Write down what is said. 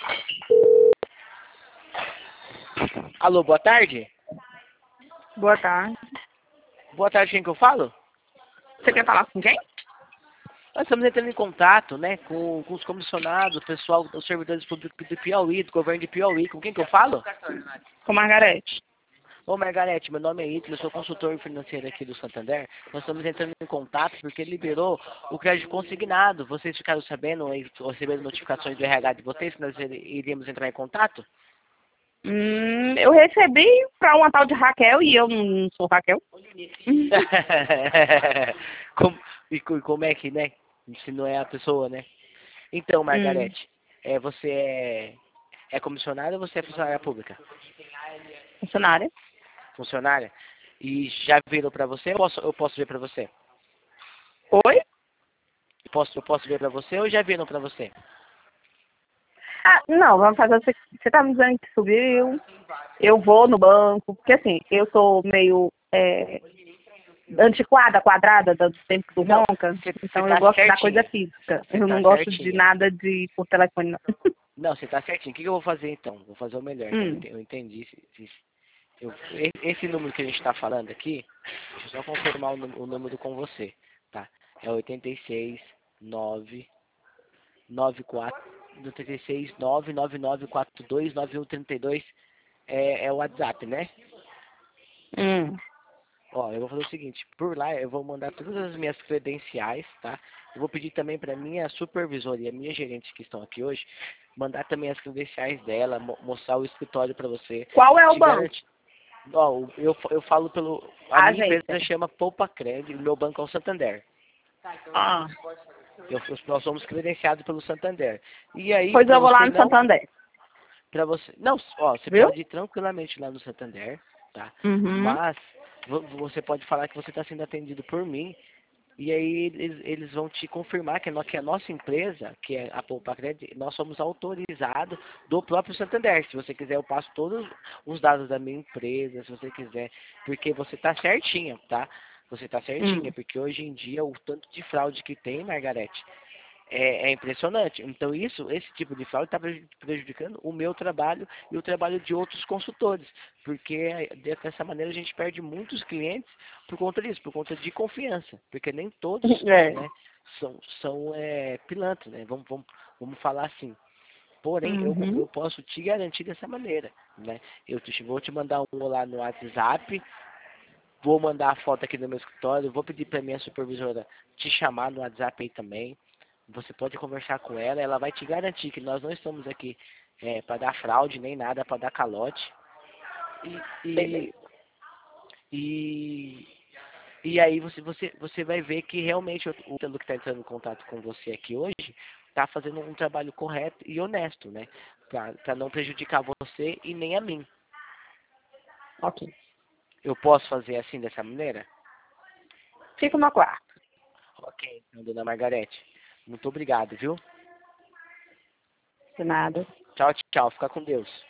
Alô, boa tarde? Boa tarde. Boa tarde, quem que eu falo? Você quer falar com quem? Nós estamos entrando em contato, né, com os comissionados, o pessoal dos servidores públicos do Piauí, do governo de Piauí. Com quem que eu falo? Com Margarete. Ô, Margarete, meu nome é Ítalo, eu sou consultor financeiro aqui do Santander. Nós estamos entrando em contato porque liberou o crédito consignado. Vocês ficaram sabendo, recebendo notificações do RH de vocês que nós iríamos entrar em contato? Eu recebi pra uma tal de Raquel e eu não sou Raquel. Como é que, né? Se não é a pessoa, né? Então, Margarete, você é comissionária ou você é funcionária pública? Funcionária. Funcionária? E já viram para você? Eu posso ver para você? Oi? Eu posso ver para você ou já viram para você? Ah, não, vamos fazer assim. Você tá me dizendo que subiu, eu vou no banco, porque assim, eu sou meio antiquada, quadrada do tempo do Não, ronca, você então tá eu gosto da certinha. coisa física. Você Eu tá não gosto de certinha. nada de por telefone, não. Não, você tá certinho. O que eu vou fazer então? Vou fazer o melhor. Eu entendi. Esse número que a gente está falando aqui, deixa eu só confirmar o número com você, tá? É 86 9 94 86 99942 9132 é o WhatsApp, né? Ó, eu vou fazer o seguinte, por lá eu vou mandar todas as minhas credenciais, tá? Eu vou pedir também para minha supervisora e a minha gerente que estão aqui hoje, mandar também as credenciais dela, mostrar o escritório para você. Qual é o Te banco? garante. Ó, eu falo pelo. A A minha agência. empresa chama Poupa Cred, o meu banco é o Santander. Ah, Nós somos credenciados pelo Santander. E aí, pois para eu vou lá você no não. Santander, Para você. Não, ó, você viu? pode ir tranquilamente lá no Santander, tá? Uhum. Mas você pode falar que você está sendo atendido por mim. E aí eles vão te confirmar que a nossa empresa, que é a Poupa Cred, nós somos autorizados do próprio Santander. Se você quiser, eu passo todos os dados da minha empresa, se você quiser, porque você está certinha, tá? Você está certinha, porque hoje em dia o tanto de fraude que tem, Margarete, é impressionante. Então esse tipo de fraude está prejudicando o meu trabalho e o trabalho de outros consultores, porque dessa maneira a gente perde muitos clientes por conta disso, por conta de confiança, porque nem todos, É. né, são pilantras, né? Vamos falar assim. Porém, Uhum. eu posso te garantir dessa maneira, né? Vou te mandar um lá no WhatsApp, vou mandar a foto aqui no meu escritório, vou pedir para minha supervisora te chamar no WhatsApp aí também. Você pode conversar com ela, ela vai te garantir que nós não estamos aqui para dar fraude nem nada, para dar calote. E, e, e aí você vai ver que realmente o Ítalo que está entrando em contato com você aqui hoje está fazendo um trabalho correto e honesto, né? Para não prejudicar você e nem a mim. Ok. Eu posso fazer assim, dessa maneira? Fico no quarto. Ok, então, dona Margarete. Muito obrigado, viu? De nada. Tchau, tchau. Fica com Deus.